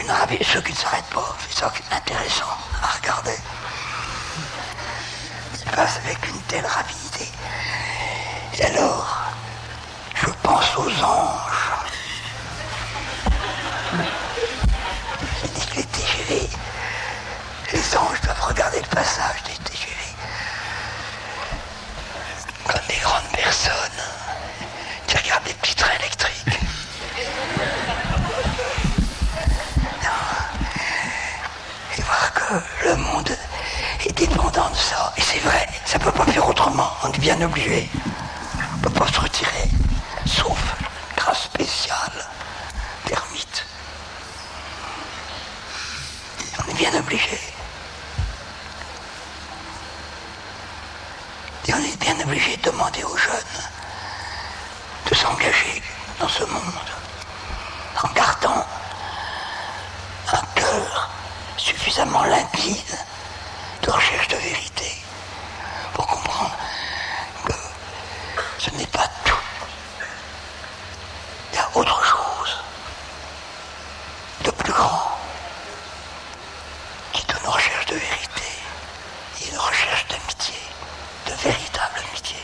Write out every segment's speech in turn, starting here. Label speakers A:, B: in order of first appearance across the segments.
A: ceux qui ne s'arrêtent pas, c'est ça qui est intéressant à regarder. Ils passent avec une telle rapidité. Et alors, je pense aux anges. J'ai dit que les TGV, les anges doivent regarder le passage des TGV. Comme des grandes personnes qui regardent des petits trains électriques. Et voir que le monde est dépendant de ça. Et c'est vrai, ça ne peut pas faire autrement. On est bien obligé. On ne peut pas se retirer. Sauf grâce spéciale d'ermite. On est bien obligé. Et on est bien obligé de demander aux jeunes de s'engager dans ce monde en gardant un cœur suffisamment limpide de recherche de vérité pour comprendre que ce n'est pas tout. Il y a autre chose de plus grand qui est une recherche de vérité et une recherche d'amitié, de véritable amitié.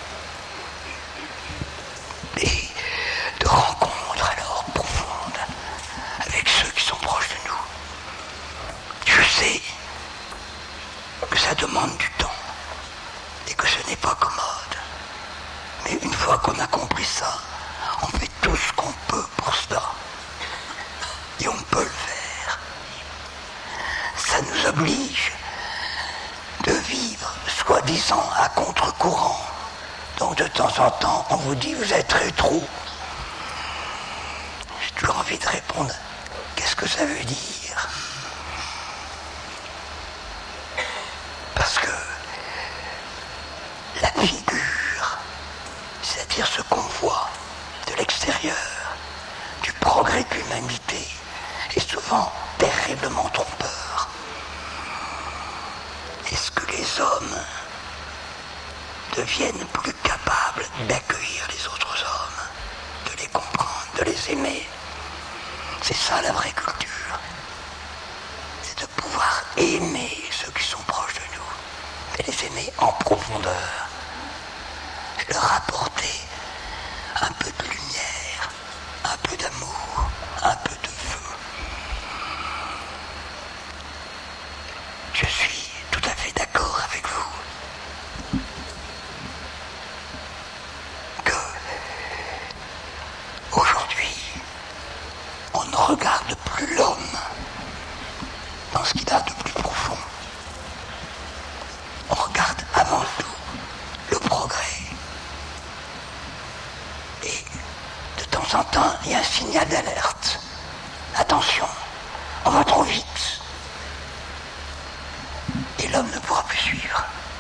A: Et de rencontres alors profondes avec ceux qui sont proches de nous. Je sais que ça demande du temps et que ce n'est pas commode. Mais une fois qu'on a compris ça, on fait tout ce qu'on peut pour cela. Et on peut le faire. Ça nous oblige de vivre, soi-disant, à contre-courant. Donc de temps en temps, on vous dit, vous êtes rétro. J'ai toujours envie de répondre, qu'est-ce que ça veut dire? Parce que la figure, c'est-à-dire ce qu'on voit de l'extérieur, du progrès de l'humanité, est souvent terriblement trompeur. Est-ce que les hommes deviennent plus capables d'accueillir les autres hommes, de les comprendre, de les aimer? C'est ça la vraie culture. C'est de pouvoir aimer ceux qui sont proches de nous, et les aimer en profondeur, et leur apporter un peu de lumière, un peu d'amour, un peu de feu. Je suis tout à fait d'accord avec vous que aujourd'hui, on ne regarde plus l'homme dans ce qu'il a de plus profond. On regarde avant tout le progrès. Et de temps en temps, il y a un signal d'alerte. Attention, on va trop vite. Et l'homme ne pourra plus suivre.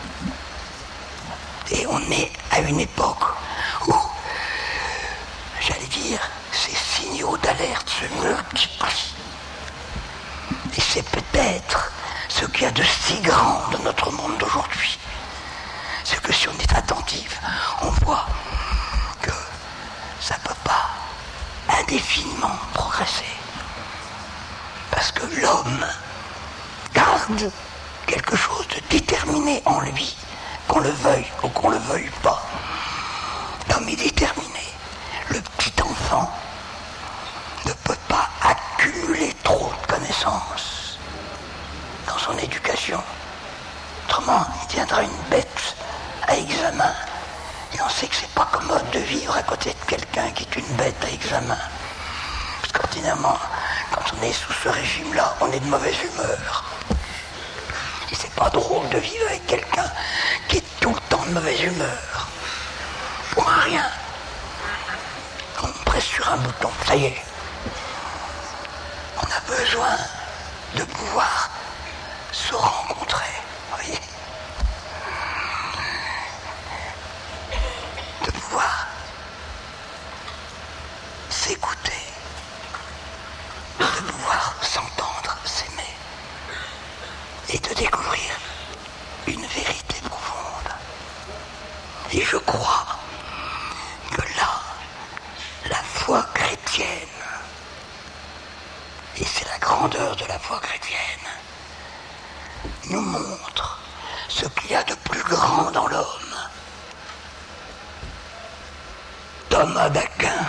A: Et on est à une époque où, j'allais dire, ces signaux d'alerte se multiplient. Et c'est peut-être ce qu'il y a de si grand dans notre monde d'aujourd'hui. C'est que si on est attentif, on voit que ça ne peut pas indéfiniment progresser. Parce que l'homme garde quelque chose de déterminé en lui, qu'on le veuille ou qu'on le veuille pas. L'homme est déterminé. Le petit enfant ne peut pas accumuler trop de connaissances dans son éducation. Autrement, il deviendra une bête à examen. Et on sait que c'est pas commode de vivre à côté de quelqu'un qui est une bête à examen. Parce qu'ordinairement, quand on est sous ce régime-là, on est de mauvaise humeur. Et c'est pas drôle de vivre avec quelqu'un qui est tout le temps de mauvaise humeur. Pour un rien. On presse sur un bouton, ça y est. On a besoin de pouvoir se rencontrer, vous voyez. De pouvoir s'écouter, de pouvoir s'entendre, s'aimer, et de découvrir une vérité profonde. Et je crois que là, la foi chrétienne, et c'est la grande grandeur de la foi chrétienne nous montre ce qu'il y a de plus grand dans l'homme. Thomas d'Aquin,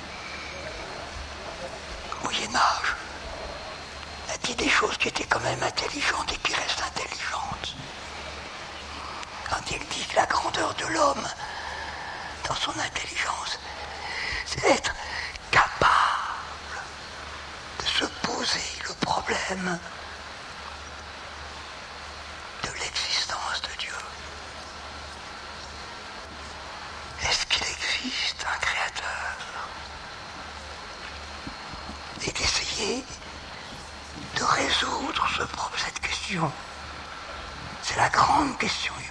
A: Moyen-Âge, a dit des choses qui étaient quand même intelligentes et qui restent intelligentes. Quand il dit que la grandeur de l'homme, dans son intelligence, c'est d'être capable de se poser le problème de l'existence de Dieu. Est-ce qu'il existe un créateur? Et d'essayer de résoudre cette question. C'est la grande question humaine.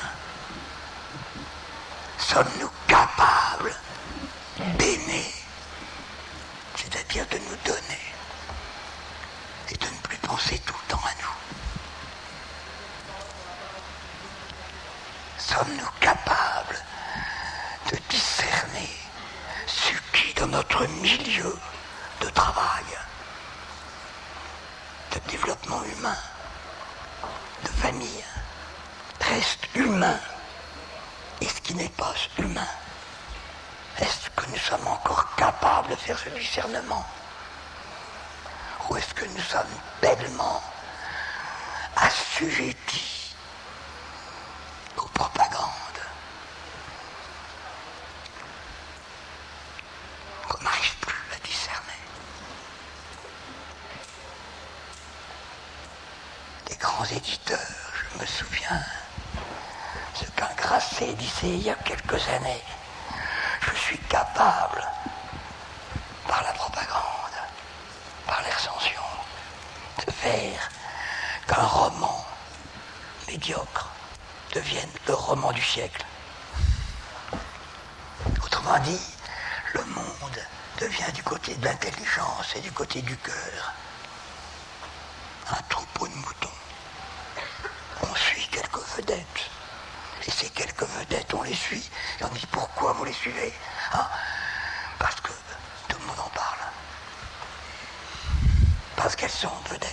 A: Sommes-nous capables d'aimer, c'est-à-dire de nous donner, et de ne plus penser tout le temps à nous? Sommes-nous capables de discerner ce qui, dans notre milieu de travail, de développement humain, de famille, reste humain, et ce qui n'est pas humain? Est-ce que nous sommes encore capables de faire ce discernement? Ou est-ce que nous sommes tellement assujettis aux propagandes qu'on n'arrive plus à discerner? Des grands éditeurs, je me souviens ce qu'un Grasset disait il y a quelques années: je suis capable, par la propagande, par les recensions, de faire qu'un roman médiocre devienne le roman du siècle. Autrement dit, le monde devient du côté de l'intelligence et du côté du cœur un troupeau de moutons. On suit quelques vedettes. Et ces quelques vedettes, on les suit. Et on dit: pourquoi vous les suivez? Parce que tout le monde en parle. Parce qu'elles sont vedettes.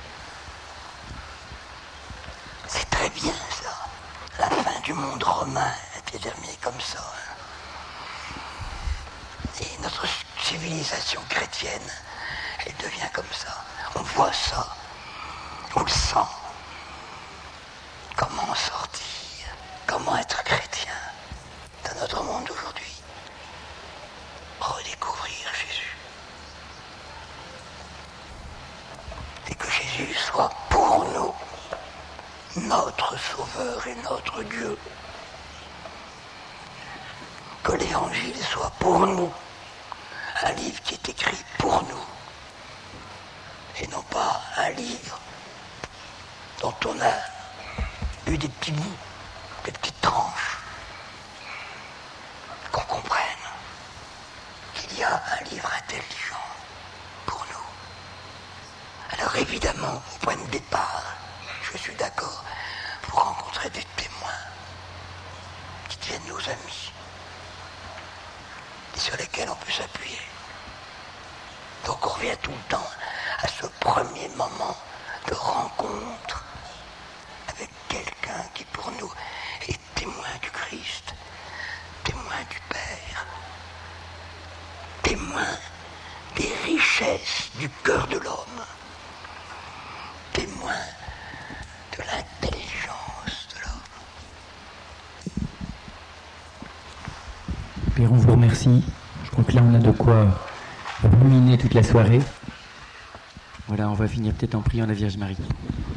A: C'est très bien ça. La fin du monde romain était terminée comme ça. Et notre civilisation chrétienne, elle devient comme ça. On voit ça. On le sent. Comment en sortir? Comment être chrétien dans notre monde d'aujourd'hui? Redécouvrir Jésus. Et que Jésus soit pour nous notre Sauveur et notre Dieu. Que l'Évangile soit pour nous un livre qui est écrit pour nous. Et non pas un livre dont on a eu des petits bouts, des petites tranches, qu'on comprenne qu'il y a un livre intelligent pour nous. Alors évidemment, au point de départ, je suis d'accord pour rencontrer des témoins qui deviennent nos amis et sur lesquels on peut s'appuyer. Donc on revient tout le temps à ce premier moment de rencontre avec quelqu'un qui pour nous est témoin du Christ, témoin du Père, témoin des richesses du cœur de l'homme, témoin de l'intelligence de l'homme.
B: Père, on vous remercie. Je crois que là on a de quoi ruminer toute la soirée. Voilà, on va finir peut-être en priant la Vierge Marie.